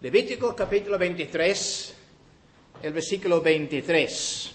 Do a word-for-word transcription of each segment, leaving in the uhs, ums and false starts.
Levítico capítulo veintitrés, el versículo veintitrés.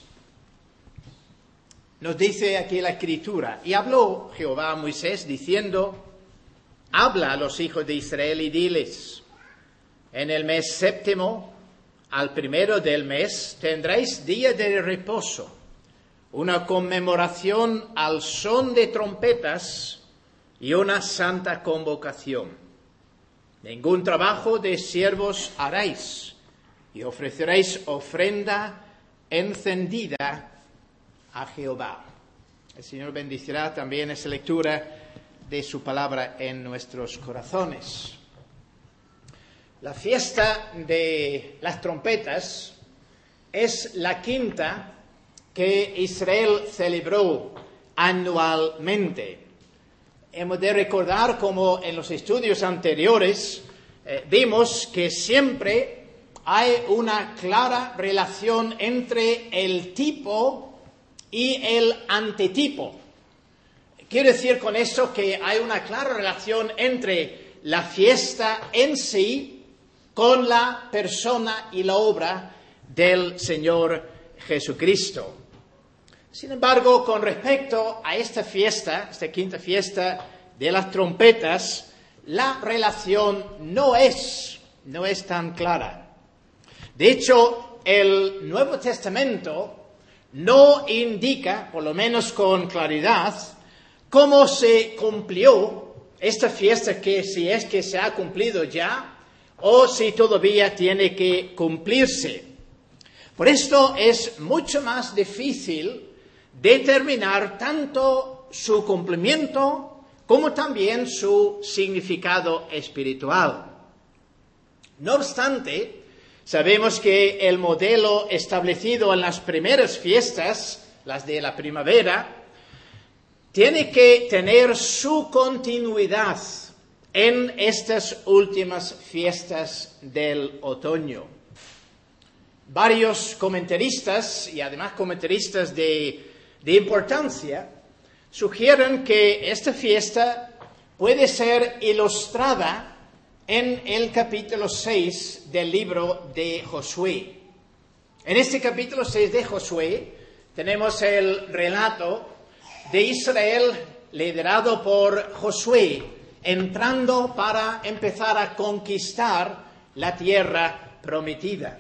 Nos dice aquí la Escritura: y habló Jehová a Moisés diciendo: habla a los hijos de Israel y diles: en el mes séptimo, al primero del mes, tendréis día de reposo, una conmemoración al son de trompetas y una santa convocación. Ningún trabajo de siervos haréis, y ofreceréis ofrenda encendida a Jehová. El Señor bendecirá también esa lectura de su palabra en nuestros corazones. La fiesta de las trompetas es la quinta que Israel celebró anualmente. Hemos de recordar, como en los estudios anteriores, eh, vimos que siempre hay una clara relación entre el tipo y el antetipo. Quiero decir con eso que hay una clara relación entre la fiesta en sí con la persona y la obra del Señor Jesucristo. Sin embargo, con respecto a esta fiesta, esta quinta fiesta de las trompetas, la relación no es, no es tan clara. De hecho, el Nuevo Testamento no indica, por lo menos con claridad, cómo se cumplió esta fiesta, que si es que se ha cumplido ya, o si todavía tiene que cumplirse. Por esto es mucho más difícil determinar tanto su cumplimiento como también su significado espiritual. No obstante, sabemos que el modelo establecido en las primeras fiestas, las de la primavera, tiene que tener su continuidad en estas últimas fiestas del otoño. Varios comentaristas, y además comentaristas de de importancia, sugieren que esta fiesta puede ser ilustrada en el capítulo seis del libro de Josué. En este capítulo seis de Josué tenemos el relato de Israel liderado por Josué, entrando para empezar a conquistar la tierra prometida.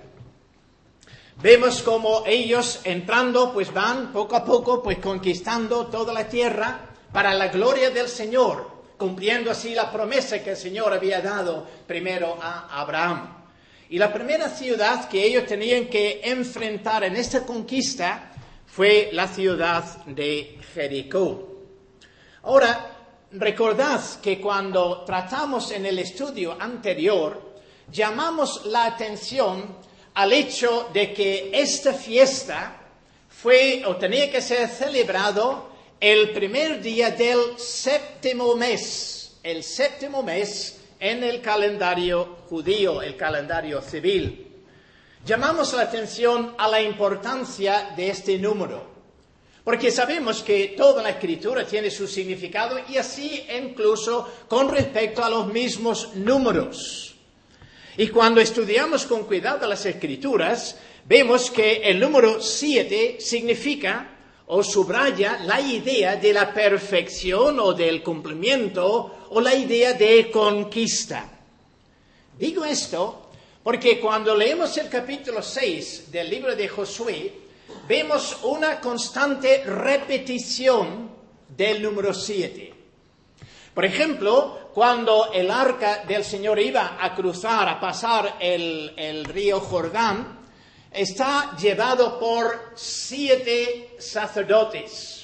Vemos como ellos entrando, pues van poco a poco, pues conquistando toda la tierra para la gloria del Señor, cumpliendo así la promesa que el Señor había dado primero a Abraham. Y la primera ciudad que ellos tenían que enfrentar en esta conquista fue la ciudad de Jericó. Ahora, recordad que cuando tratamos en el estudio anterior, llamamos la atención al hecho de que esta fiesta fue o tenía que ser celebrado el primer día del séptimo mes, el séptimo mes en el calendario judío, el calendario civil. Llamamos la atención a la importancia de este número, porque sabemos que toda la Escritura tiene su significado y así incluso con respecto a los mismos números. Y cuando estudiamos con cuidado las Escrituras, vemos que el número siete significa o subraya la idea de la perfección o del cumplimiento o la idea de conquista. Digo esto porque cuando leemos el capítulo seis del libro de Josué, vemos una constante repetición del número siete. Por ejemplo, cuando el arca del Señor iba a cruzar, a pasar el, el río Jordán, está llevado por siete sacerdotes.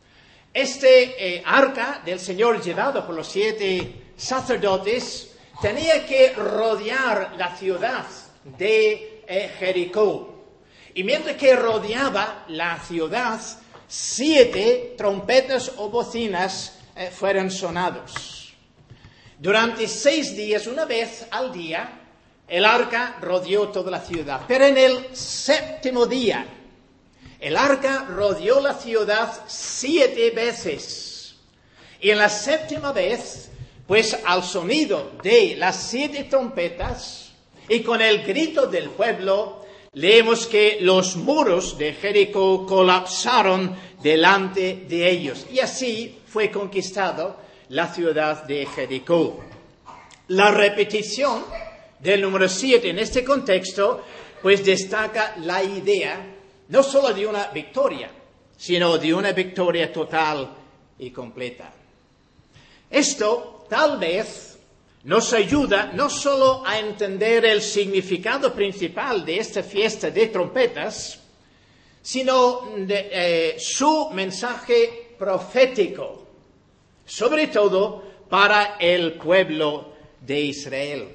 Este eh, arca del Señor, llevado por los siete sacerdotes, tenía que rodear la ciudad de eh, Jericó. Y mientras que rodeaba la ciudad, siete trompetas o bocinas eh, fueron sonados. Durante seis días, una vez al día, el arca rodeó toda la ciudad. Pero en el séptimo día, el arca rodeó la ciudad siete veces. Y en la séptima vez, pues al sonido de las siete trompetas, Y con el grito del pueblo, leemos que los muros de Jericó colapsaron delante de ellos. Y así fue conquistado la ciudad de Jericó. La repetición del número siete en este contexto, pues destaca la idea no solo de una victoria, sino de una victoria total y completa. Esto tal vez nos ayuda no solo a entender el significado principal de esta fiesta de trompetas, sino de, eh, su mensaje profético, sobre todo para el pueblo de Israel.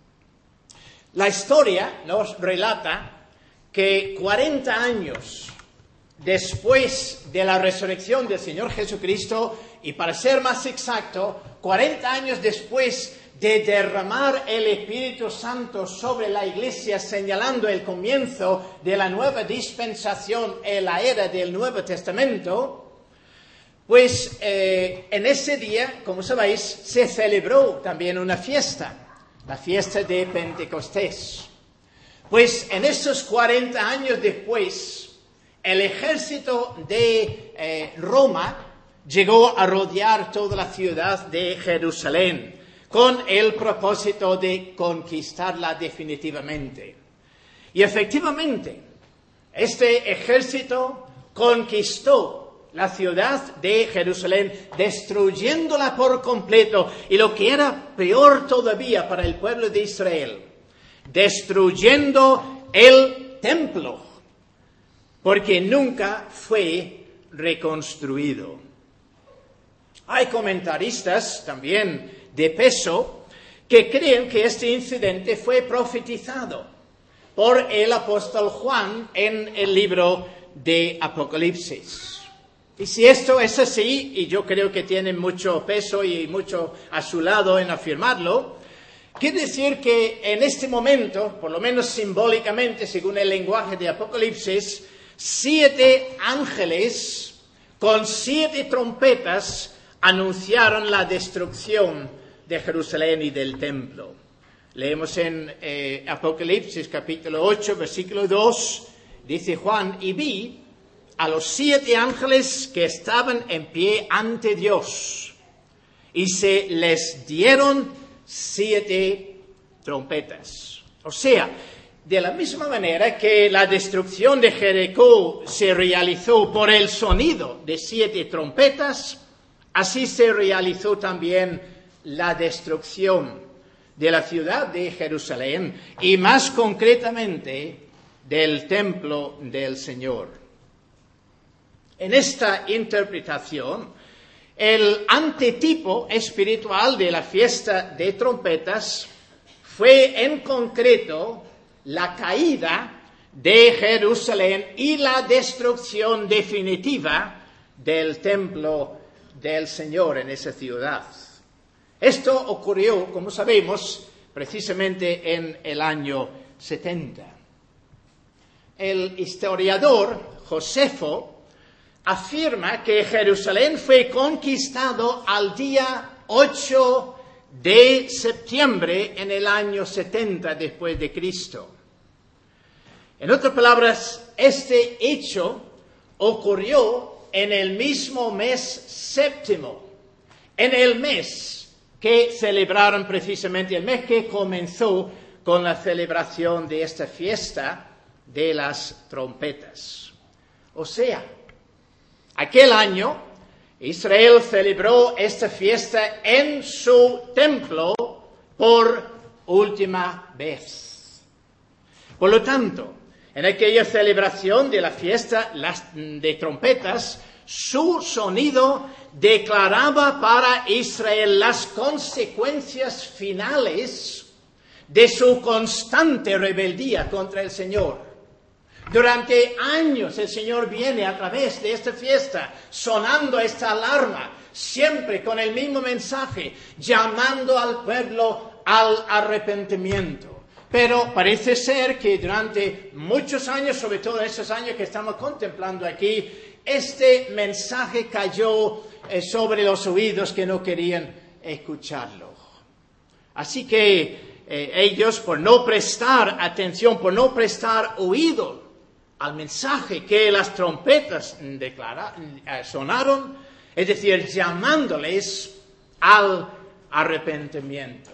La historia nos relata que cuarenta años después de la resurrección del Señor Jesucristo, y para ser más exacto, cuarenta años después de derramar el Espíritu Santo sobre la Iglesia, señalando el comienzo de la nueva dispensación en la era del Nuevo Testamento, pues eh, en ese día, como sabéis, se celebró también una fiesta, la fiesta de Pentecostés. Pues en esos cuarenta años después, el ejército de eh, Roma llegó a rodear toda la ciudad de Jerusalén con el propósito de conquistarla definitivamente. Y efectivamente, este ejército conquistó la ciudad de Jerusalén, destruyéndola por completo, y lo que era peor todavía para el pueblo de Israel, destruyendo el templo, porque nunca fue reconstruido. Hay comentaristas también de peso que creen que este incidente fue profetizado por el apóstol Juan en el libro de Apocalipsis. Y si esto es así, y yo creo que tiene mucho peso y mucho a su lado en afirmarlo, quiere decir que en este momento, por lo menos simbólicamente, según el lenguaje de Apocalipsis, siete ángeles con siete trompetas anunciaron la destrucción de Jerusalén y del templo. Leemos en eh, Apocalipsis capítulo ocho, versículo dos, dice Juan, y vi a los siete ángeles que estaban en pie ante Dios, y se les dieron siete trompetas. O sea, de la misma manera que la destrucción de Jericó se realizó por el sonido de siete trompetas, así se realizó también la destrucción de la ciudad de Jerusalén y más concretamente del templo del Señor. En esta interpretación, el antetipo espiritual de la fiesta de trompetas fue en concreto la caída de Jerusalén y la destrucción definitiva del templo del Señor en esa ciudad. Esto ocurrió, como sabemos, precisamente en el año setenta. El historiador Josefo afirma que Jerusalén fue conquistado al día ocho de septiembre en el año setenta después de Cristo. En otras palabras, este hecho ocurrió en el mismo mes séptimo, en el mes que celebraron precisamente, el mes que comenzó con la celebración de esta fiesta de las trompetas. O sea, aquel año Israel celebró esta fiesta en su templo por última vez. Por lo tanto, en aquella celebración de la fiesta de trompetas, su sonido declaraba para Israel las consecuencias finales de su constante rebeldía contra el Señor. Durante años el Señor viene a través de esta fiesta sonando esta alarma, siempre con el mismo mensaje, llamando al pueblo al arrepentimiento. Pero parece ser que durante muchos años, sobre todo en estos años que estamos contemplando aquí, este mensaje cayó eh, sobre los oídos que no querían escucharlo. Así que eh, ellos por no prestar atención, por no prestar oído al mensaje que las trompetas declara, eh, sonaron, es decir, llamándoles al arrepentimiento.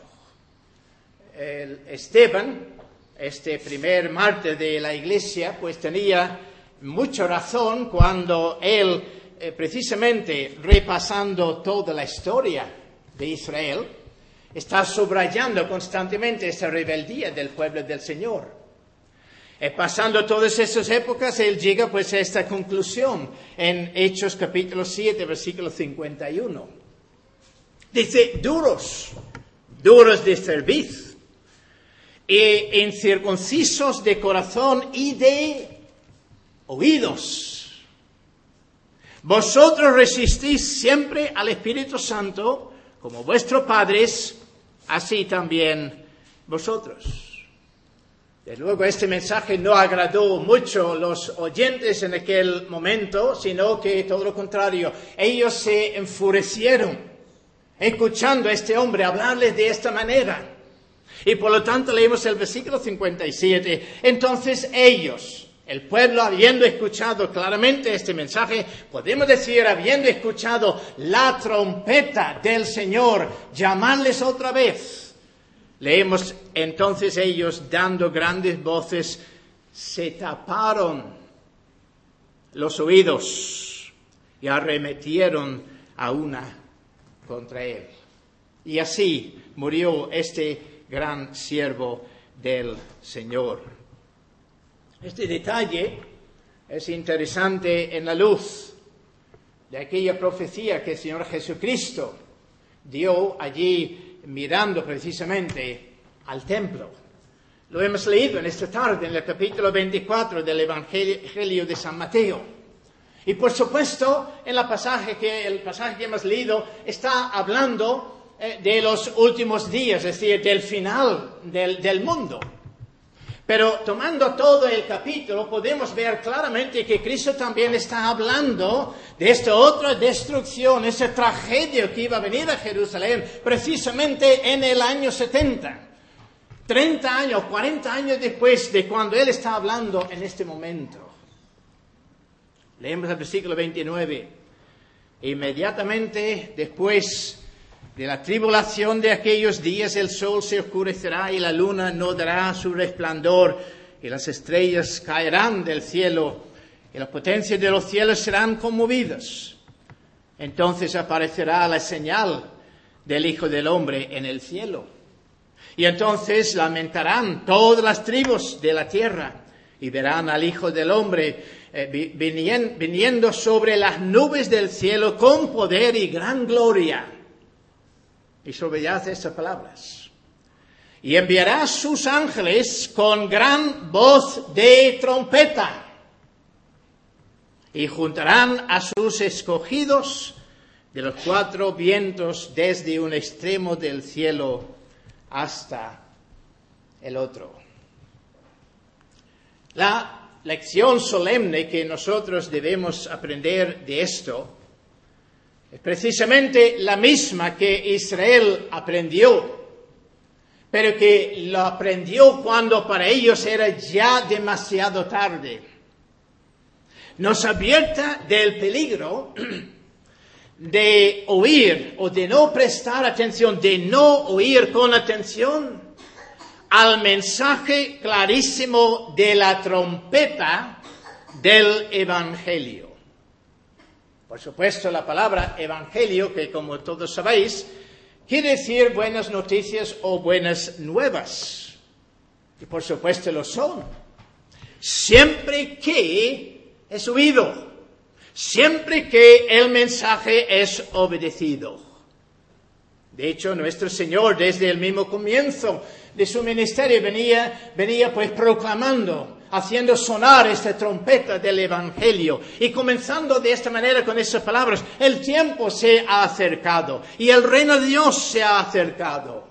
El Esteban, este primer mártir de la Iglesia, pues tenía mucha razón cuando él, eh, precisamente repasando toda la historia de Israel, está subrayando constantemente esa rebeldía del pueblo del Señor. Eh, pasando todas esas épocas, él llega pues a esta conclusión en Hechos capítulo siete, versículo cincuenta y uno. Dice, duros, duros de cerviz, e incircuncisos de corazón y de oídos. Vosotros resistís siempre al Espíritu Santo, como vuestros padres, así también vosotros. Desde luego este mensaje no agradó mucho a los oyentes en aquel momento, sino que todo lo contrario, ellos se enfurecieron escuchando a este hombre hablarles de esta manera. Y por lo tanto leemos el versículo cincuenta y siete. Entonces ellos, el pueblo, habiendo escuchado claramente este mensaje, podemos decir, habiendo escuchado la trompeta del Señor, llamarles otra vez. Leemos, entonces ellos, dando grandes voces, se taparon los oídos y arremetieron a una contra él. Y así murió este gran siervo del Señor. Este detalle es interesante en la luz de aquella profecía que el Señor Jesucristo dio allí mirando precisamente al templo. Lo hemos leído en esta tarde en el capítulo veinticuatro del Evangelio de San Mateo. Y por supuesto, en la pasaje que, el pasaje que hemos leído está hablando eh, de los últimos días, es decir, del final del, del mundo. Pero tomando todo el capítulo, podemos ver claramente que Cristo también está hablando de esta otra destrucción, esa tragedia que iba a venir a Jerusalén precisamente en el año setenta. treinta años, cuarenta años después de cuando Él está hablando en este momento. Leemos el versículo veintinueve. Inmediatamente después de la tribulación de aquellos días, el sol se oscurecerá y la luna no dará su resplandor, y las estrellas caerán del cielo, y las potencias de los cielos serán conmovidas. Entonces aparecerá la señal del Hijo del Hombre en el cielo. Y entonces lamentarán todas las tribus de la tierra, y verán al Hijo del Hombre eh, viniendo sobre las nubes del cielo con poder y gran gloria. Y subrayad estas palabras. Y enviará sus ángeles con gran voz de trompeta. Y juntarán a sus escogidos de los cuatro vientos desde un extremo del cielo hasta el otro. La lección solemne que nosotros debemos aprender de esto es precisamente la misma que Israel aprendió, pero que lo aprendió cuando para ellos era ya demasiado tarde. Nos advierte del peligro de oír o de no prestar atención, de no oír con atención al mensaje clarísimo de la trompeta del Evangelio. Por supuesto, la palabra evangelio, que como todos sabéis, quiere decir buenas noticias o buenas nuevas. Y por supuesto lo son. Siempre que es oído. Siempre que el mensaje es obedecido. De hecho, nuestro Señor, desde el mismo comienzo de su ministerio, venía, venía pues proclamando, haciendo sonar esta trompeta del Evangelio. Y comenzando de esta manera con esas palabras, el tiempo se ha acercado y el reino de Dios se ha acercado.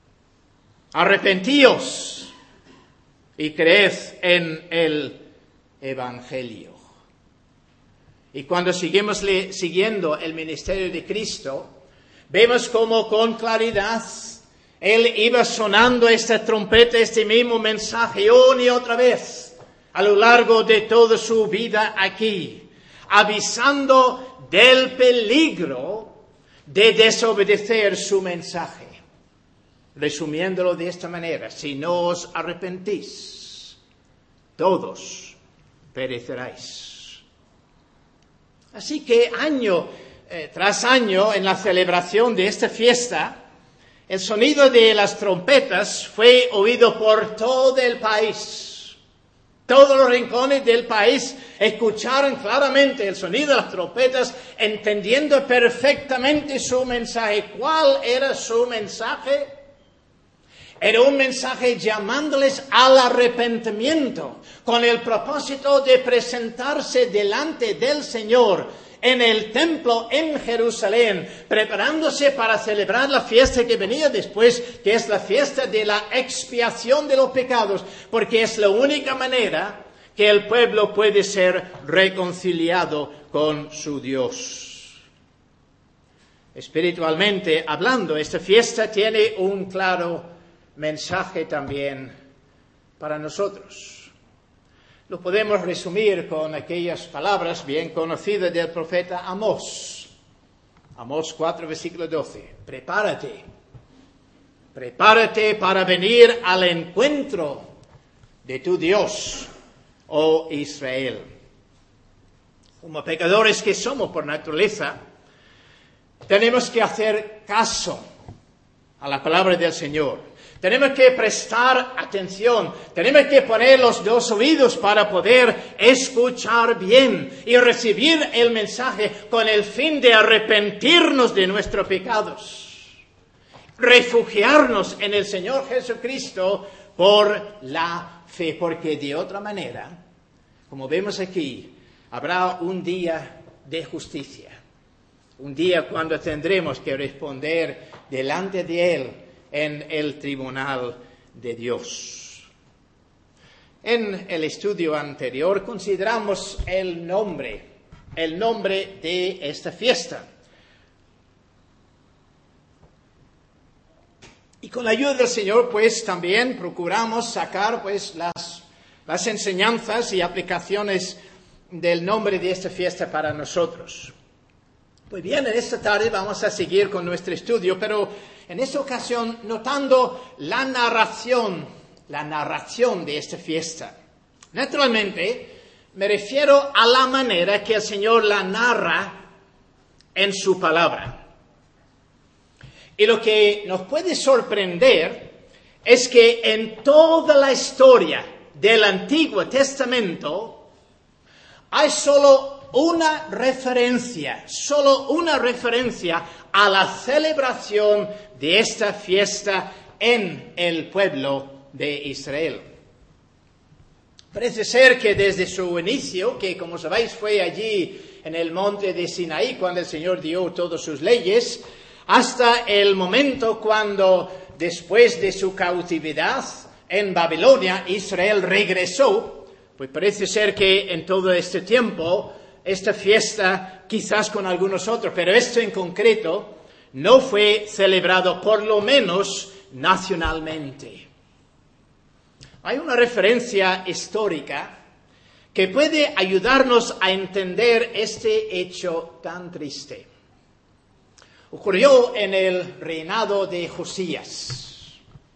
Arrepentíos y creed en el Evangelio. Y cuando seguimos le, siguiendo el ministerio de Cristo, vemos como con claridad Él iba sonando esta trompeta, este mismo mensaje, una y otra vez, a lo largo de toda su vida aquí, avisando del peligro de desobedecer su mensaje. Resumiéndolo de esta manera, si no os arrepentís, todos pereceréis. Así que año eh, tras año, en la celebración de esta fiesta, el sonido de las trompetas fue oído por todo el país. Todos los rincones del país escucharon claramente el sonido de las trompetas, entendiendo perfectamente su mensaje. ¿Cuál era su mensaje? Era un mensaje llamándoles al arrepentimiento, con el propósito de presentarse delante del Señor en el templo en Jerusalén, preparándose para celebrar la fiesta que venía después, que es la fiesta de la expiación de los pecados, porque es la única manera que el pueblo puede ser reconciliado con su Dios. Espiritualmente hablando, esta fiesta tiene un claro mensaje también para nosotros. Lo podemos resumir con aquellas palabras bien conocidas del profeta Amós. Amós cuatro, versículo doce. Prepárate, prepárate para venir al encuentro de tu Dios, oh Israel. Como pecadores que somos por naturaleza, tenemos que hacer caso a la palabra del Señor. Tenemos que prestar atención, tenemos que poner los dos oídos para poder escuchar bien y recibir el mensaje con el fin de arrepentirnos de nuestros pecados, refugiarnos en el Señor Jesucristo por la fe, porque de otra manera, como vemos aquí, habrá un día de justicia, un día cuando tendremos que responder delante de Él en el tribunal de Dios. En el estudio anterior consideramos el nombre, el nombre de esta fiesta. Y con la ayuda del Señor, pues, también procuramos sacar, pues, las, las enseñanzas y aplicaciones del nombre de esta fiesta para nosotros. Pues bien, en esta tarde vamos a seguir con nuestro estudio, pero en esta ocasión notando la narración, la narración de esta fiesta. Naturalmente, me refiero a la manera que el Señor la narra en su palabra. Y lo que nos puede sorprender es que en toda la historia del Antiguo Testamento hay solo una referencia, solo una referencia a la celebración de esta fiesta en el pueblo de Israel. Parece ser que desde su inicio, que como sabéis fue allí en el monte de Sinaí cuando el Señor dio todas sus leyes, hasta el momento cuando después de su cautividad en Babilonia Israel regresó, pues parece ser que en todo este tiempo esta fiesta, quizás con algunos otros, pero esto en concreto, no fue celebrado por lo menos nacionalmente. Hay una referencia histórica que puede ayudarnos a entender este hecho tan triste. Ocurrió en el reinado de Josías.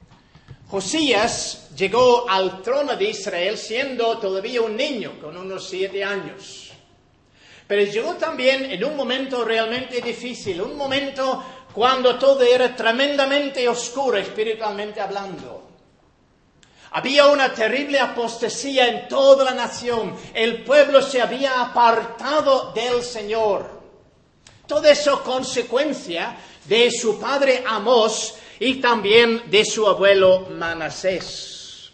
Josías llegó al trono de Israel siendo todavía un niño, con unos siete años. Pero llegó también en un momento realmente difícil, un momento cuando todo era tremendamente oscuro espiritualmente hablando. Había una terrible apostasía en toda la nación. El pueblo se había apartado del Señor. Todo eso consecuencia de su padre Amós y también de su abuelo Manasés.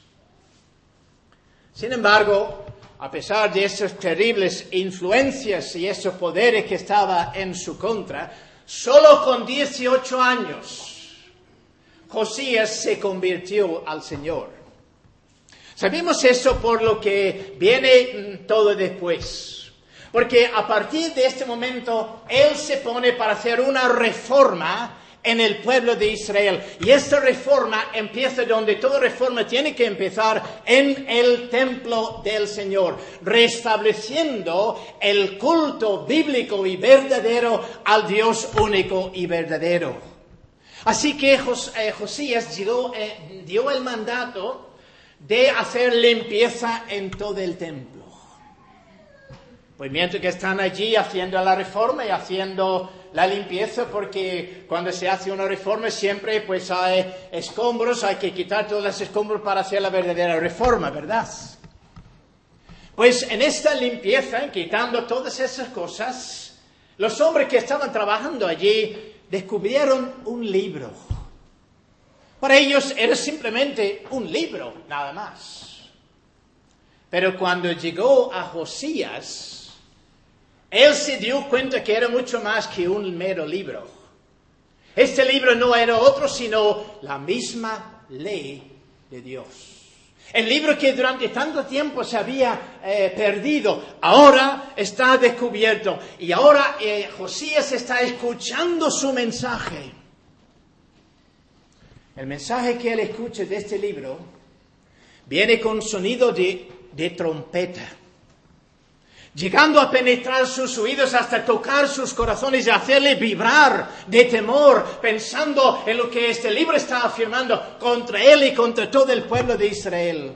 Sin embargo, a pesar de esas terribles influencias y esos poderes que estaban en su contra, solo con dieciocho años, Josías se convirtió al Señor. Sabemos eso por lo que viene todo después. Porque a partir de este momento, Él se pone para hacer una reforma en el pueblo de Israel. Y esta reforma empieza donde toda reforma tiene que empezar, en el templo del Señor, restableciendo el culto bíblico y verdadero al Dios único y verdadero. Así que Jos- eh, Josías dio, eh, dio el mandato de hacer limpieza en todo el templo. Pues mientras que están allí haciendo la reforma y haciendo la limpieza, porque cuando se hace una reforma siempre pues hay escombros, hay que quitar todos los escombros para hacer la verdadera reforma, ¿verdad? Pues en esta limpieza, quitando todas esas cosas, los hombres que estaban trabajando allí descubrieron un libro. Para ellos era simplemente un libro, nada más. Pero cuando llegó a Josías, él se dio cuenta que era mucho más que un mero libro. Este libro no era otro sino la misma ley de Dios. El libro que durante tanto tiempo se había eh, perdido, ahora está descubierto. Y ahora eh, Josías está escuchando su mensaje. El mensaje que él escucha de este libro viene con sonido de, de trompeta, llegando a penetrar sus oídos hasta tocar sus corazones y hacerle vibrar de temor, pensando en lo que este libro está afirmando contra él y contra todo el pueblo de Israel.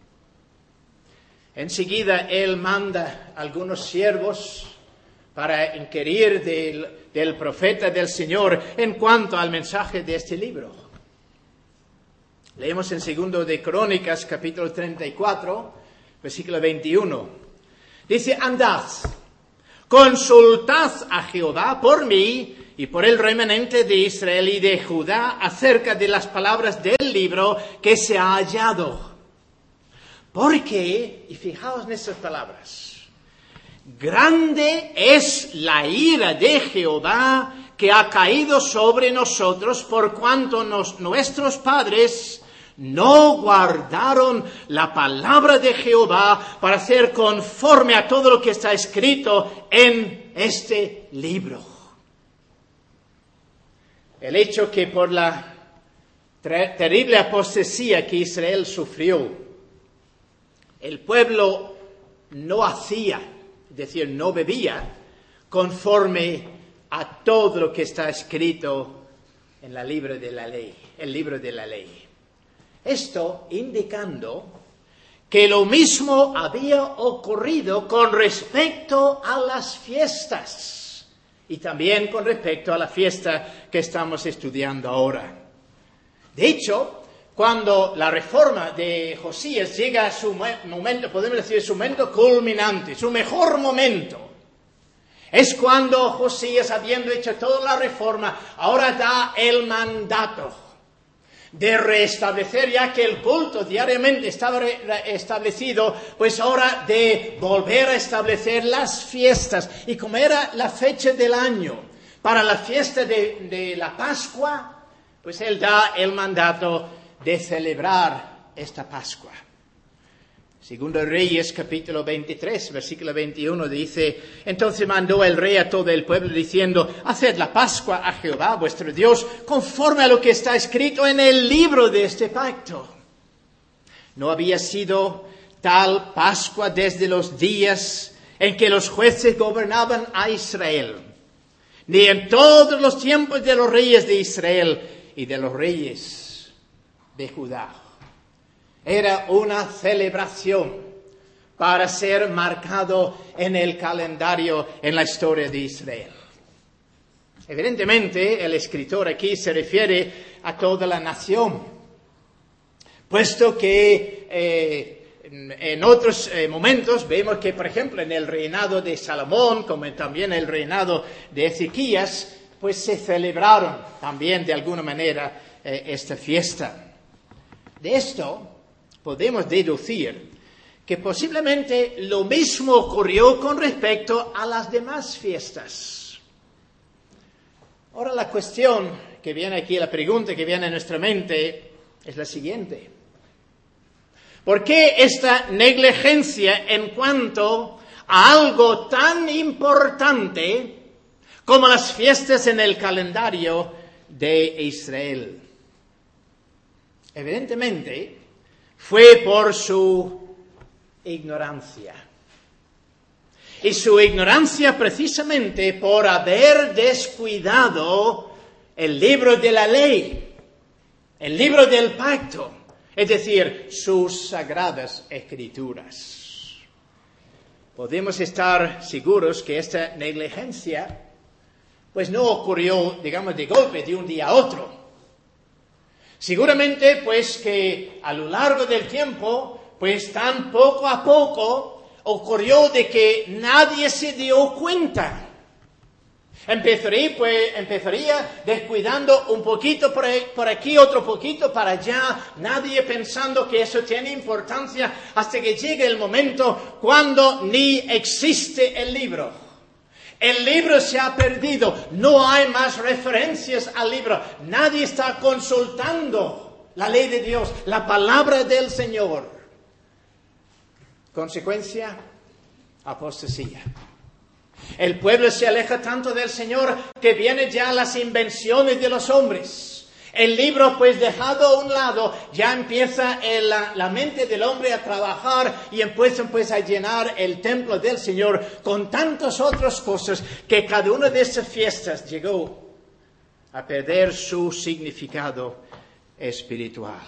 Enseguida él manda a algunos siervos para inquirir del, del profeta del Señor en cuanto al mensaje de este libro. Leemos en Segundo de Crónicas, capítulo treinta y cuatro, versículo veintiuno. Dice, andad, consultad a Jehová por mí y por el remanente de Israel y de Judá acerca de las palabras del libro que se ha hallado. Porque, y fijaos en estas palabras, grande es la ira de Jehová que ha caído sobre nosotros por cuanto nos, nuestros padres no guardaron la palabra de Jehová para hacer conforme a todo lo que está escrito en este libro. El hecho que por la ter- terrible apostasía que Israel sufrió, el pueblo no hacía, es decir, no bebía, conforme a todo lo que está escrito en el libro de la ley, el libro de la ley. Esto indicando que lo mismo había ocurrido con respecto a las fiestas y también con respecto a la fiesta que estamos estudiando ahora. De hecho, cuando la reforma de Josías llega a su momento, podemos decir su momento culminante, su mejor momento, es cuando Josías, habiendo hecho toda la reforma, ahora da el mandato de restablecer, ya que el culto diariamente estaba establecido, pues ahora de volver a establecer las fiestas. Y como era la fecha del año para la fiesta de, de la Pascua, pues él da el mandato de celebrar esta Pascua. Segundo Reyes, capítulo veintitrés, versículo veintiuno, dice, entonces mandó el rey a todo el pueblo diciendo, haced la Pascua a Jehová vuestro Dios, conforme a lo que está escrito en el libro de este pacto. No había sido tal Pascua desde los días en que los jueces gobernaban a Israel, ni en todos los tiempos de los reyes de Israel y de los reyes de Judá. Era una celebración para ser marcado en el calendario, en la historia de Israel. Evidentemente, el escritor aquí se refiere a toda la nación, puesto que eh, en, en otros eh, momentos vemos que, por ejemplo, en el reinado de Salomón, como también el reinado de Ezequías, pues se celebraron también de alguna manera eh, esta fiesta. De esto podemos deducir que posiblemente lo mismo ocurrió con respecto a las demás fiestas. Ahora la cuestión que viene aquí, la pregunta que viene a nuestra mente es la siguiente. ¿Por qué esta negligencia en cuanto a algo tan importante como las fiestas en el calendario de Israel. Evidentemente, fue por su ignorancia. Y su ignorancia precisamente por haber descuidado el libro de la ley, el libro del pacto, es decir, sus sagradas escrituras. Podemos estar seguros que esta negligencia pues no ocurrió, digamos, de golpe, de un día a otro. Seguramente, pues, que a lo largo del tiempo, pues, tan poco a poco, ocurrió de que nadie se dio cuenta. Empezaría, pues, empezaría descuidando un poquito por, ahí, por aquí, otro poquito para allá, nadie pensando que eso tiene importancia, hasta que llegue el momento cuando ni existe el libro. El libro se ha perdido, no hay más referencias al libro, nadie está consultando la ley de Dios, la palabra del Señor. Consecuencia, apostasía. El pueblo se aleja tanto del Señor que vienen ya las invenciones de los hombres. El libro, pues dejado a un lado, ya empieza el, la, la mente del hombre a trabajar y empiezan pues a llenar el templo del Señor con tantas otras cosas que cada una de estas fiestas llegó a perder su significado espiritual.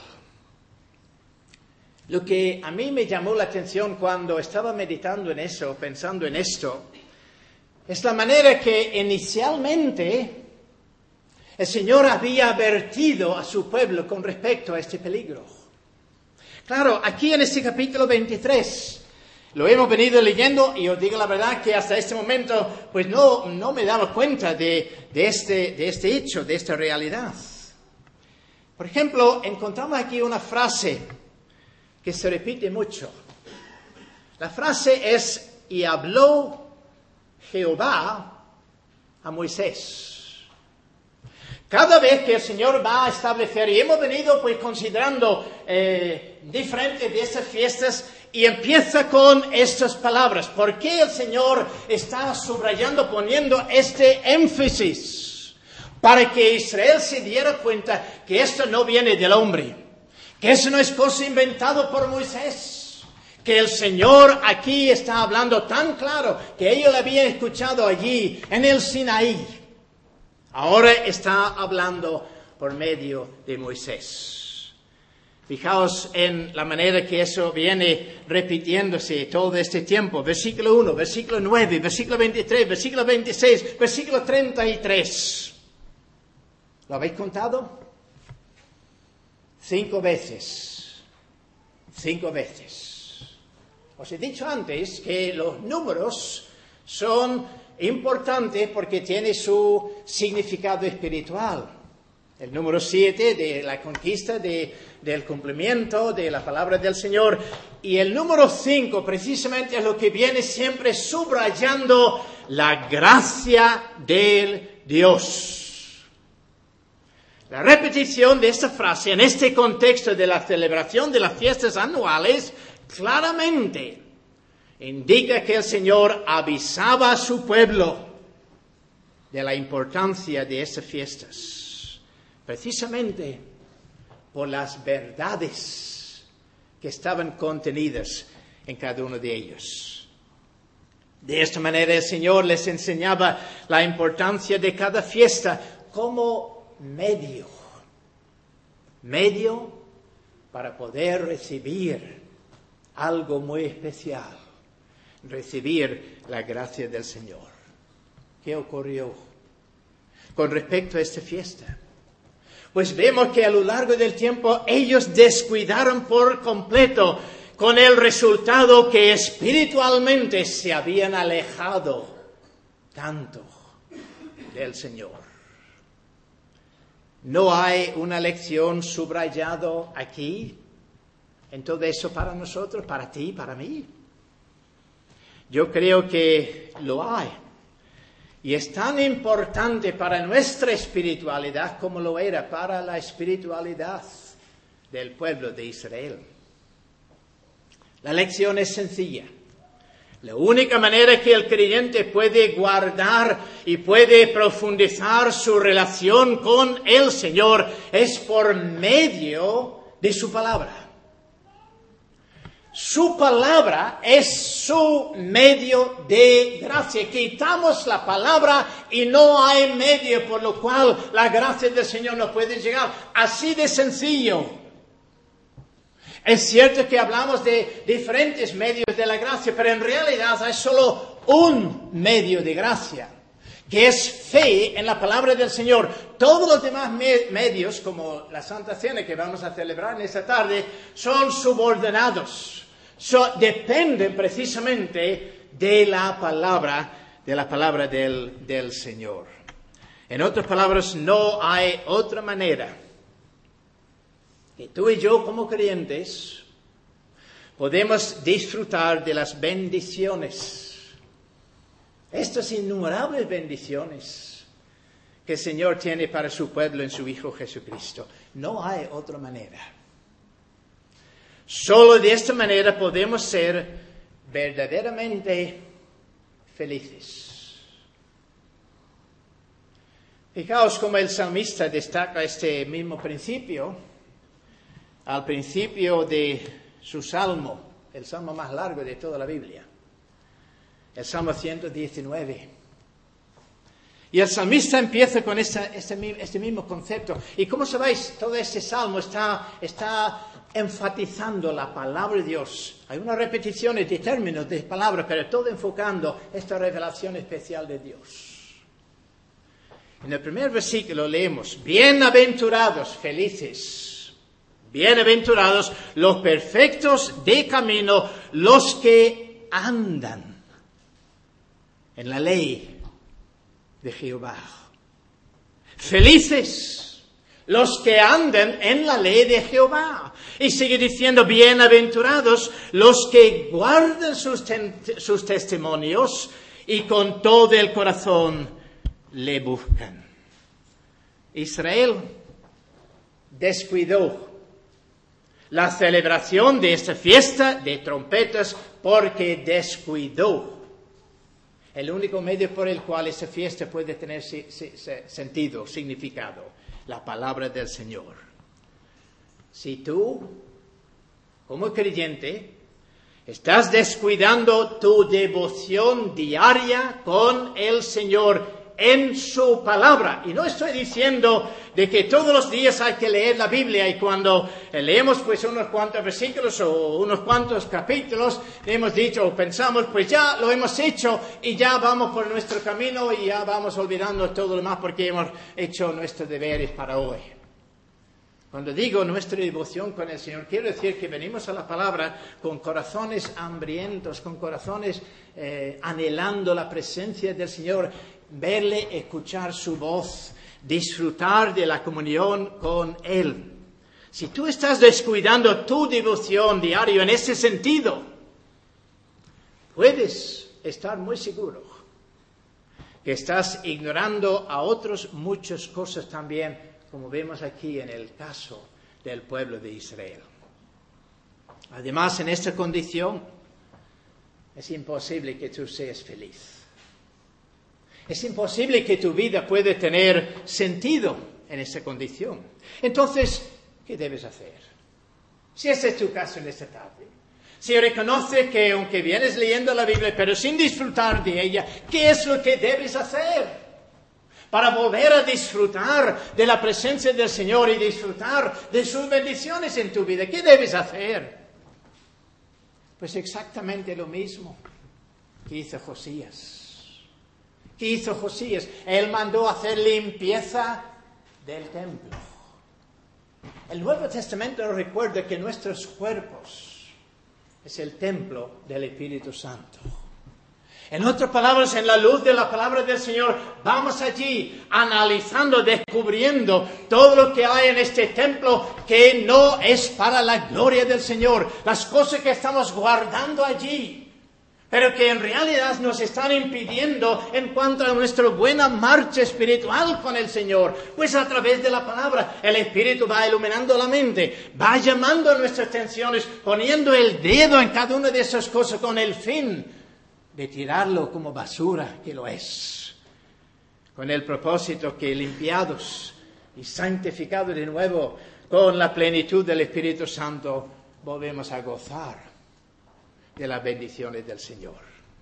Lo que a mí me llamó la atención cuando estaba meditando en eso, pensando en esto, es la manera que inicialmente el Señor había advertido a su pueblo con respecto a este peligro. Claro, aquí en este capítulo veintitrés, lo hemos venido leyendo y os digo la verdad que hasta este momento pues no, no me daba cuenta de, de, este, de este hecho, de esta realidad. Por ejemplo, encontramos aquí una frase que se repite mucho. La frase es, y habló Jehová a Moisés. Cada vez que el Señor va a establecer, y hemos venido pues considerando eh, diferentes de estas fiestas, y empieza con estas palabras. ¿Por qué el Señor está subrayando, poniendo este énfasis? Para que Israel se diera cuenta que esto no viene del hombre, que eso no es cosa inventada por Moisés, que el Señor aquí está hablando tan claro que ellos lo habían escuchado allí en el Sinaí. Ahora está hablando por medio de Moisés. Fijaos en la manera que eso viene repitiéndose todo este tiempo. Versículo uno, versículo nueve, versículo veintitrés, versículo veintiséis, versículo treinta y tres. ¿Lo habéis contado? Cinco veces. Cinco veces. Os he dicho antes que los números son importante porque tiene su significado espiritual. El número siete de la conquista, de, del cumplimiento de la palabra del Señor. Y el número cinco precisamente es lo que viene siempre subrayando la gracia del Dios. La repetición de esta frase en este contexto de la celebración de las fiestas anuales claramente indica que el Señor avisaba a su pueblo de la importancia de estas fiestas, precisamente por las verdades que estaban contenidas en cada uno de ellos. De esta manera el Señor les enseñaba la importancia de cada fiesta como medio, medio para poder recibir algo muy especial. Recibir la gracia del Señor. ¿Qué ocurrió con respecto a esta fiesta? Pues vemos que a lo largo del tiempo ellos descuidaron por completo, con el resultado que espiritualmente se habían alejado tanto del Señor. ¿No hay una lección subrayada aquí en todo eso para nosotros, para ti, para mí? Yo creo que lo hay. Y es tan importante para nuestra espiritualidad como lo era para la espiritualidad del pueblo de Israel. La lección es sencilla. La única manera que el creyente puede guardar y puede profundizar su relación con el Señor es por medio de su palabra. Su palabra es su medio de gracia. Quitamos la palabra y no hay medio por lo cual la gracia del Señor no puede llegar. Así de sencillo. Es cierto que hablamos de diferentes medios de la gracia, pero en realidad hay solo un medio de gracia, que es fe en la palabra del Señor. Todos los demás me- medios, como la Santa Cena que vamos a celebrar en esta tarde, son subordinados. So, dependen precisamente de la palabra, de la palabra del, del Señor. En otras palabras, no hay otra manera que tú y yo como creyentes podemos disfrutar de las bendiciones, estas innumerables bendiciones que el Señor tiene para su pueblo en su Hijo Jesucristo. No hay otra manera. Solo de esta manera podemos ser verdaderamente felices. Fijaos cómo el salmista destaca este mismo principio al principio de su salmo, el salmo más largo de toda la Biblia, el Salmo ciento diecinueve. Y el salmista empieza con esta, este, este mismo concepto. Y como sabéis, todo este salmo está, está enfatizando la palabra de Dios. Hay unas repeticiones de términos, de palabras, pero todo enfocando esta revelación especial de Dios. En el primer versículo leemos: bienaventurados, felices, bienaventurados los perfectos de camino, los que andan en la ley de Jehová. Felices los que andan en la ley de Jehová. Y sigue diciendo: bienaventurados los que guardan sus, ten- sus testimonios y con todo el corazón le buscan. Israel descuidó la celebración de esta fiesta de trompetas porque descuidó el único medio por el cual esa fiesta puede tener si, si, si, sentido, significado: la palabra del Señor. Si tú, como creyente, estás descuidando tu devoción diaria con el Señor en su palabra, y no estoy diciendo de que todos los días hay que leer la Biblia, y cuando leemos pues unos cuantos versículos o unos cuantos capítulos, hemos dicho o pensamos, pues ya lo hemos hecho y ya vamos por nuestro camino y ya vamos olvidando todo lo demás porque hemos hecho nuestros deberes para hoy. Cuando digo nuestra devoción con el Señor, quiero decir que venimos a la palabra con corazones hambrientos, con corazones eh, anhelando la presencia del Señor, verle, escuchar su voz, disfrutar de la comunión con Él. Si tú estás descuidando tu devoción diaria en ese sentido, puedes estar muy seguro que estás ignorando a otras muchas cosas también, como vemos aquí en el caso del pueblo de Israel. Además, en esta condición, es imposible que tú seas feliz. Es imposible que tu vida pueda tener sentido en esta condición. Entonces, ¿qué debes hacer? Si ese es tu caso en esta tarde, si reconoces que aunque vienes leyendo la Biblia, pero sin disfrutar de ella, ¿qué es lo que debes hacer para volver a disfrutar de la presencia del Señor y disfrutar de sus bendiciones en tu vida? ¿Qué debes hacer? Pues exactamente lo mismo que hizo Josías. ¿Qué hizo Josías? Él mandó hacer limpieza del templo. El Nuevo Testamento nos recuerda que nuestros cuerpos es el templo del Espíritu Santo. En otras palabras, en la luz de la palabra del Señor, vamos allí analizando, descubriendo todo lo que hay en este templo que no es para la gloria del Señor. Las cosas que estamos guardando allí, pero que en realidad nos están impidiendo en cuanto a nuestra buena marcha espiritual con el Señor. Pues a través de la palabra, el Espíritu va iluminando la mente, va llamando nuestras atenciones, poniendo el dedo en cada una de esas cosas con el fin de tirarlo como basura, que lo es, con el propósito que limpiados y santificados de nuevo con la plenitud del Espíritu Santo, volvemos a gozar de las bendiciones del Señor.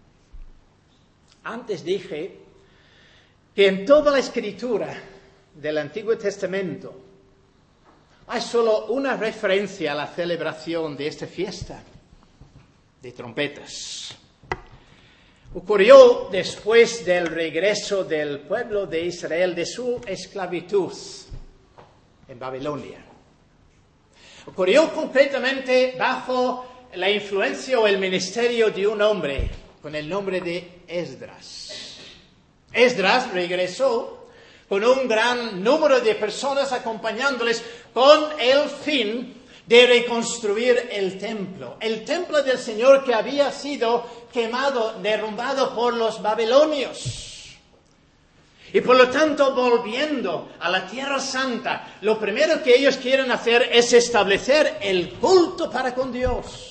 Antes dije que en toda la Escritura del Antiguo Testamento hay solo una referencia a la celebración de esta fiesta de trompetas. Ocurrió después del regreso del pueblo de Israel de su esclavitud en Babilonia. Ocurrió concretamente bajo la influencia o el ministerio de un hombre con el nombre de Esdras. Esdras regresó con un gran número de personas acompañándoles con el fin de reconstruir el templo. El templo del Señor que había sido quemado, derrumbado por los babilonios. Y por lo tanto, volviendo a la Tierra Santa, lo primero que ellos quieren hacer es establecer el culto para con Dios.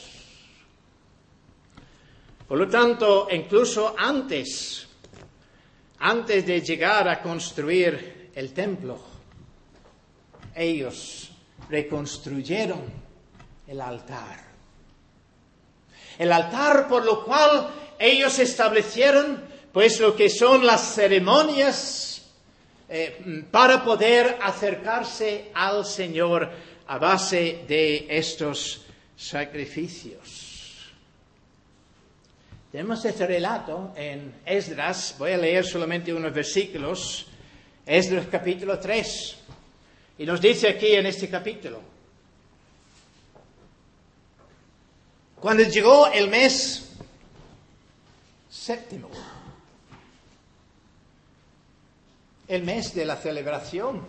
Por lo tanto, incluso antes, antes de llegar a construir el templo, ellos reconstruyeron el altar. El altar por lo cual ellos establecieron pues lo que son las ceremonias eh, para poder acercarse al Señor a base de estos sacrificios. Tenemos este relato en Esdras, voy a leer solamente unos versículos, Esdras capítulo tres, y nos dice aquí en este capítulo: cuando llegó el mes séptimo, el mes de la celebración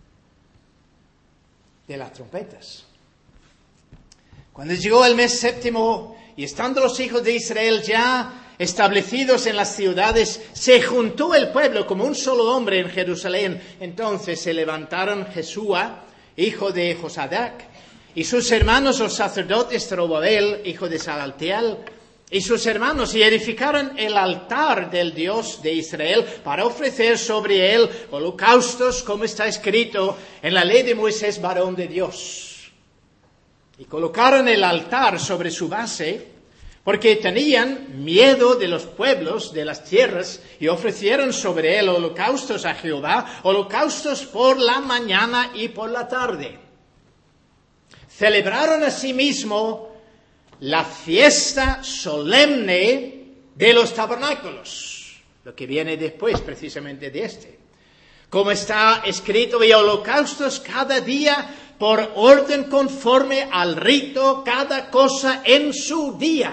de las trompetas, cuando llegó el mes séptimo, y estando los hijos de Israel ya establecidos en las ciudades, se juntó el pueblo como un solo hombre en Jerusalén. Entonces se levantaron Jesúa, hijo de Josadac, y sus hermanos los sacerdotes Zorobabel, hijo de Salatiel, y sus hermanos, y edificaron el altar del Dios de Israel para ofrecer sobre él holocaustos, como está escrito en la ley de Moisés, varón de Dios. Y colocaron el altar sobre su base, porque tenían miedo de los pueblos de las tierras, y ofrecieron sobre él holocaustos a Jehová, holocaustos por la mañana y por la tarde. Celebraron asimismo la fiesta solemne de los tabernáculos, lo que viene después precisamente de este. Como está escrito, y holocaustos cada día por orden conforme al rito, cada cosa en su día.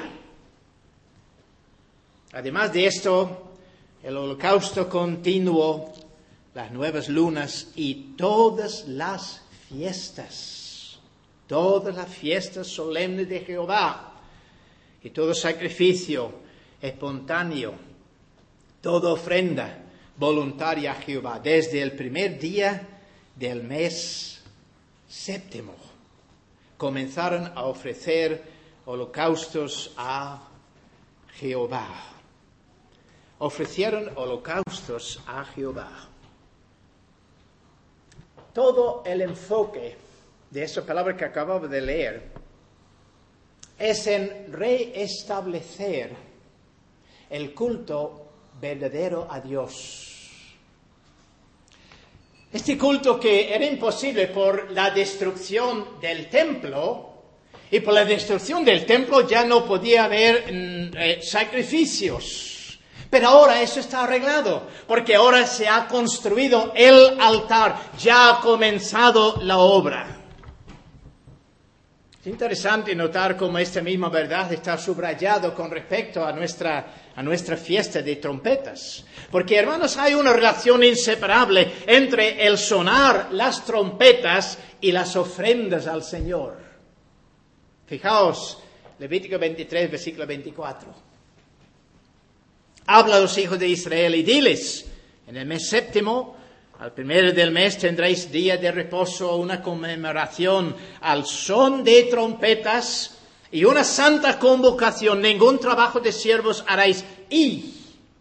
Además de esto, el holocausto continuo, las nuevas lunas y todas las fiestas, todas las fiestas solemnes de Jehová, y todo sacrificio espontáneo, toda ofrenda voluntaria a Jehová, desde el primer día del mes séptimo, comenzaron a ofrecer holocaustos a Jehová. Ofrecieron holocaustos a Jehová. Todo el enfoque de esa palabra que acababa de leer es en reestablecer el culto verdadero a Dios. Este culto que era imposible por la destrucción del templo, y por la destrucción del templo ya no podía haber eh, sacrificios. Pero ahora eso está arreglado, porque ahora se ha construido el altar, ya ha comenzado la obra. Es interesante notar cómo esta misma verdad está subrayado con respecto a nuestra, a nuestra fiesta de trompetas. Porque, hermanos, hay una relación inseparable entre el sonar las trompetas y las ofrendas al Señor. Fijaos, Levítico veintitrés, versículo veinticuatro. Habla a los hijos de Israel y diles: en el mes séptimo, al primero del mes, tendréis día de reposo, una conmemoración al son de trompetas. y una santa convocación, ningún trabajo de siervos haréis, y,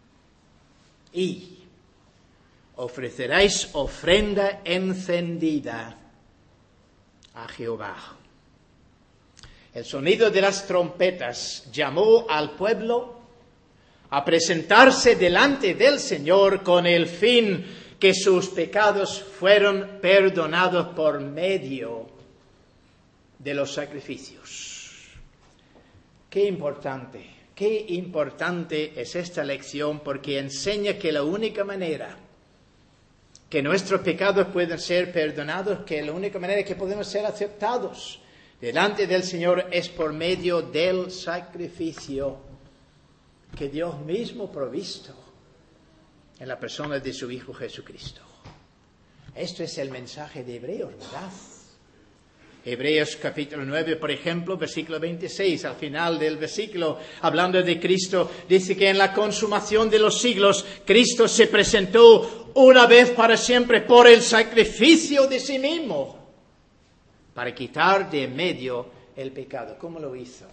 y ofreceréis ofrenda encendida a Jehová. El sonido de las trompetas llamó al pueblo a presentarse delante del Señor con el fin que sus pecados fueron perdonados por medio de los sacrificios. Qué importante, qué importante es esta lección, porque enseña que la única manera que nuestros pecados pueden ser perdonados, que la única manera que podemos ser aceptados delante del Señor es por medio del sacrificio que Dios mismo provisto en la persona de su Hijo Jesucristo. Esto es el mensaje de Hebreos, ¿verdad? Hebreos capítulo nueve, por ejemplo, versículo veintiséis, al final del versículo, hablando de Cristo, dice que en la consumación de los siglos, Cristo se presentó una vez para siempre por el sacrificio de sí mismo, para quitar de en medio el pecado. ¿Cómo lo hizo?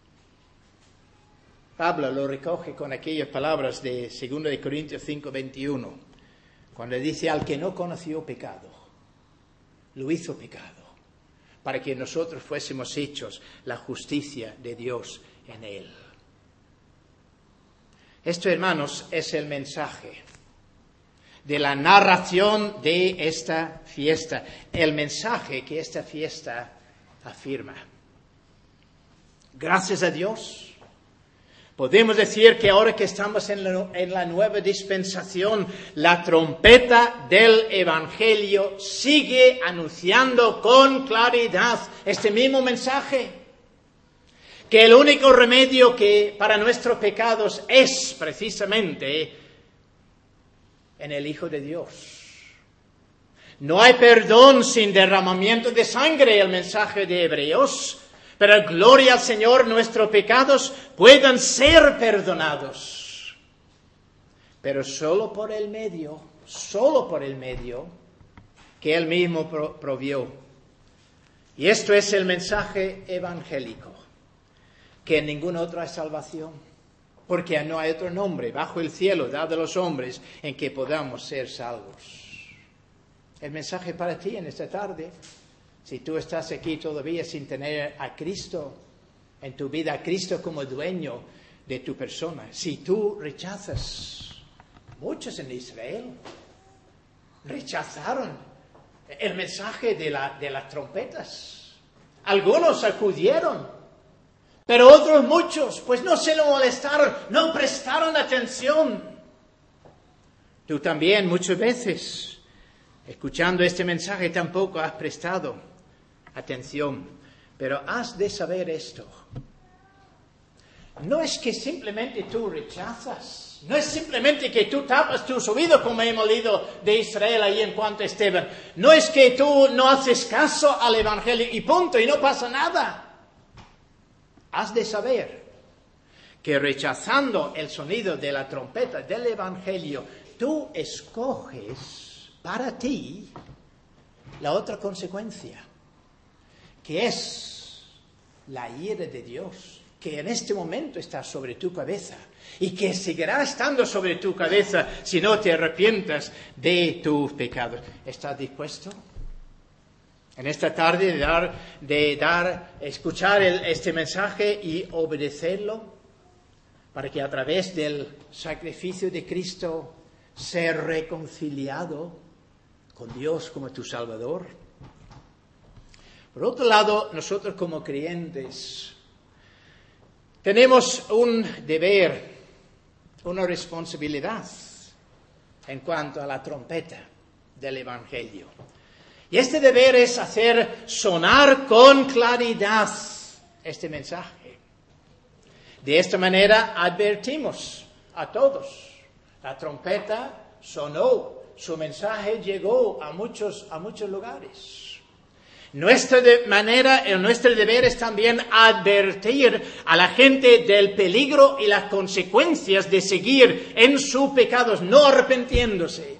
Pablo lo recoge con aquellas palabras de segunda de Corintios cinco, veintiuno, cuando dice: al que no conoció pecado, lo hizo pecado, para que nosotros fuésemos hechos la justicia de Dios en él. Esto, hermanos, es el mensaje de la narración de esta fiesta, el mensaje que esta fiesta afirma. Gracias a Dios, podemos decir que ahora que estamos en la, en la nueva dispensación, la trompeta del Evangelio sigue anunciando con claridad este mismo mensaje, que el único remedio que para nuestros pecados es precisamente en el Hijo de Dios. No hay perdón sin derramamiento de sangre, el mensaje de Hebreos, pero gloria al Señor, nuestros pecados puedan ser perdonados, pero solo por el medio, solo por el medio que Él mismo provió. Y esto es el mensaje evangélico, que en ningún otro hay salvación, porque no hay otro nombre bajo el cielo dado a los hombres en que podamos ser salvos. El mensaje para ti en esta tarde, si tú estás aquí todavía sin tener a Cristo en tu vida, a Cristo como dueño de tu persona, si tú rechazas, muchos en Israel rechazaron el mensaje de, la, de las trompetas. Algunos acudieron, pero otros muchos, pues no se lo molestaron, no prestaron atención. Tú también muchas veces, escuchando este mensaje, tampoco has prestado atención. Pero has de saber esto. No es que simplemente tú rechazas, no es simplemente que tú tapas tus oídos, como hemos leído de Israel ahí en cuanto a Esteban. No es que tú no haces caso al Evangelio y punto, y no pasa nada. Has de saber que rechazando el sonido de la trompeta del Evangelio, tú escoges para ti la otra consecuencia, que es la ira de Dios, que en este momento está sobre tu cabeza y que seguirá estando sobre tu cabeza si no te arrepientas de tus pecados. ¿Estás dispuesto en esta tarde de dar, de dar, escuchar el, este mensaje y obedecerlo, para que a través del sacrificio de Cristo ser reconciliado con Dios como tu Salvador? Por otro lado, nosotros como creyentes tenemos un deber, una responsabilidad en cuanto a la trompeta del Evangelio. Y este deber es hacer sonar con claridad este mensaje. De esta manera advertimos a todos. La trompeta sonó, su mensaje llegó a muchos, a muchos lugares. Nuestra de manera, nuestro deber es también advertir a la gente del peligro y las consecuencias de seguir en sus pecados, no arrepintiéndose.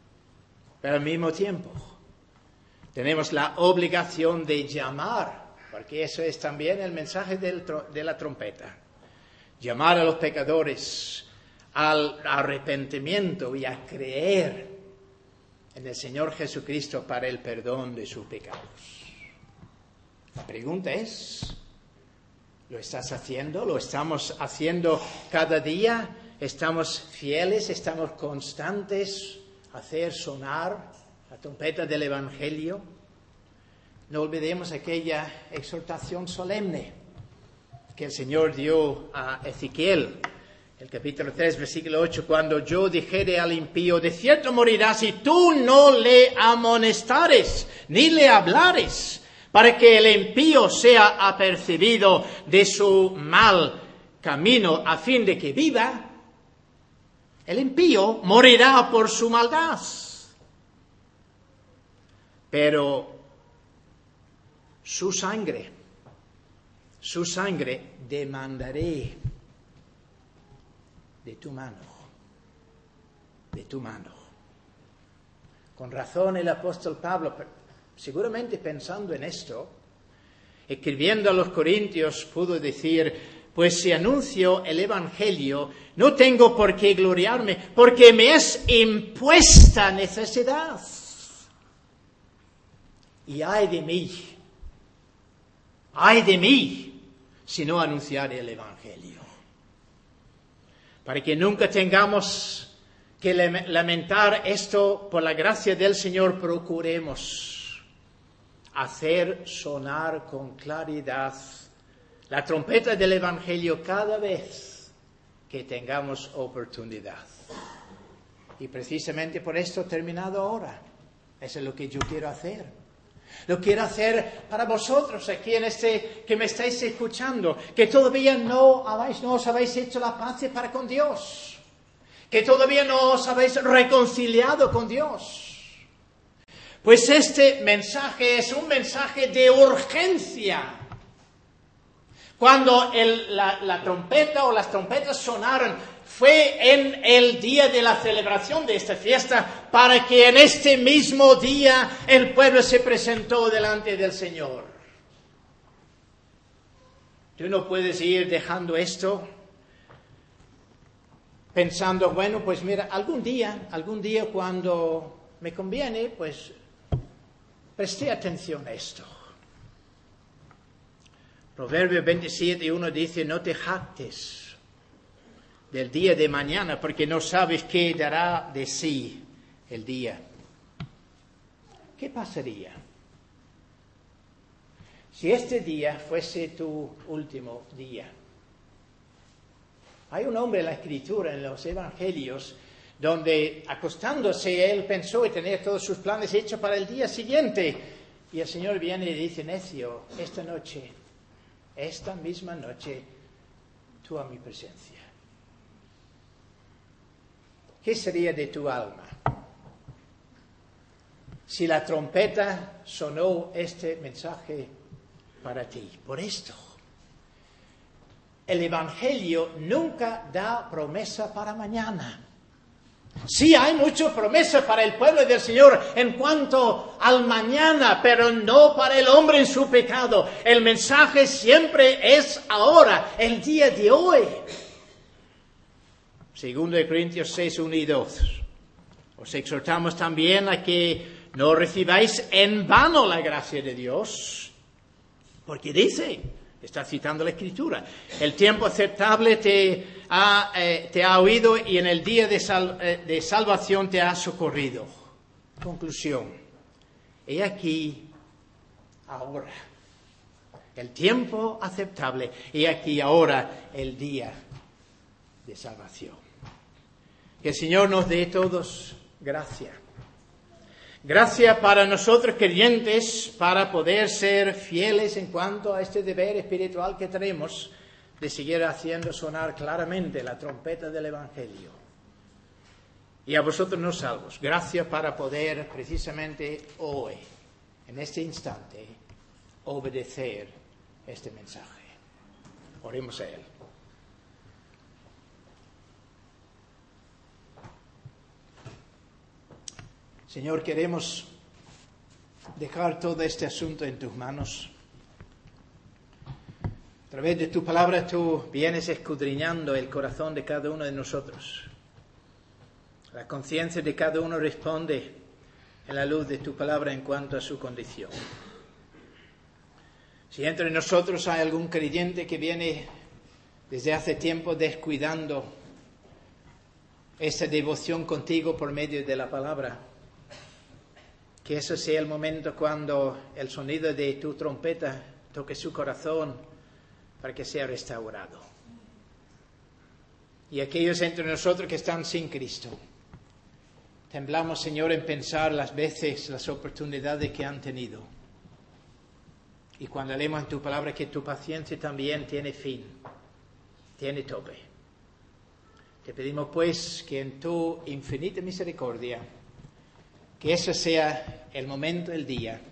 Pero al mismo tiempo, tenemos la obligación de llamar, porque eso es también el mensaje del, de la trompeta. Llamar a los pecadores al arrepentimiento y a creer en el Señor Jesucristo para el perdón de sus pecados. La pregunta es, ¿lo estás haciendo? ¿Lo estamos haciendo cada día? ¿Estamos fieles? ¿Estamos constantes a hacer sonar la trompeta del Evangelio? No olvidemos aquella exhortación solemne que el Señor dio a Ezequiel, el capítulo tres, versículo ocho, cuando yo dijere al impío, de cierto morirás si tú no le amonestares, ni le hablares, para que el impío sea apercibido de su mal camino, a fin de que viva. El impío morirá por su maldad. Pero su sangre, su sangre demandaré de tu mano, de tu mano. Con razón el apóstol Pablo, seguramente pensando en esto, escribiendo a los Corintios, pudo decir, pues si anuncio el Evangelio, no tengo por qué gloriarme, porque me es impuesta necesidad. Y ay de mí, ay de mí, si no anunciare el Evangelio. Para que nunca tengamos que lamentar esto, por la gracia del Señor, procuremos hacer sonar con claridad la trompeta del Evangelio cada vez que tengamos oportunidad. Y precisamente por esto he terminado ahora. Eso es lo que yo quiero hacer. Lo quiero hacer para vosotros aquí en este que me estáis escuchando, que todavía no habéis, no os habéis hecho la paz para con Dios, que todavía no os habéis reconciliado con Dios. Pues este mensaje es un mensaje de urgencia. Cuando el, la, la trompeta o las trompetas sonaron, fue en el día de la celebración de esta fiesta, para que en este mismo día el pueblo se presentó delante del Señor. Tú no puedes ir dejando esto pensando, bueno, pues mira, algún día, algún día cuando me conviene, pues presté atención a esto. Proverbio veintisiete, uno dice, no te jactes del día de mañana, porque no sabes qué dará de sí el día. ¿Qué pasaría si este día fuese tu último día? Hay un hombre en la Escritura, en los Evangelios, donde acostándose él pensó en tener todos sus planes hechos para el día siguiente. Y el Señor viene y dice, necio, esta noche, esta misma noche, tú a mi presencia. ¿Qué sería de tu alma si la trompeta sonó este mensaje para ti? Por esto, el Evangelio nunca da promesa para mañana. Sí, hay mucha promesa para el pueblo del Señor en cuanto al mañana, pero no para el hombre en su pecado. El mensaje siempre es ahora, el día de hoy. Segundo de Corintios seis, uno y dos. Os exhortamos también a que no recibáis en vano la gracia de Dios. Porque dice, está citando la Escritura, el tiempo aceptable te ha, eh, te ha oído y en el día de, sal, eh, de salvación te ha socorrido. Conclusión. He aquí ahora el tiempo aceptable. He aquí ahora el día de salvación. Que el Señor nos dé todos gracia. Gracia para nosotros creyentes, para poder ser fieles en cuanto a este deber espiritual que tenemos de seguir haciendo sonar claramente la trompeta del Evangelio. Y a vosotros no salvos, gracia para poder precisamente hoy, en este instante, obedecer este mensaje. Oremos a Él. Señor, queremos dejar todo este asunto en tus manos. A través de tu palabra tú vienes escudriñando el corazón de cada uno de nosotros. La conciencia de cada uno responde en la luz de tu palabra en cuanto a su condición. Si entre nosotros hay algún creyente que viene desde hace tiempo descuidando esa devoción contigo por medio de la palabra, que ese sea el momento cuando el sonido de tu trompeta toque su corazón para que sea restaurado. Y aquellos entre nosotros que están sin Cristo, temblamos, Señor, en pensar las veces, las oportunidades que han tenido. Y cuando leemos en tu palabra que tu paciencia también tiene fin, tiene tope. Te pedimos pues que en tu infinita misericordia, que ese sea el momento, el día,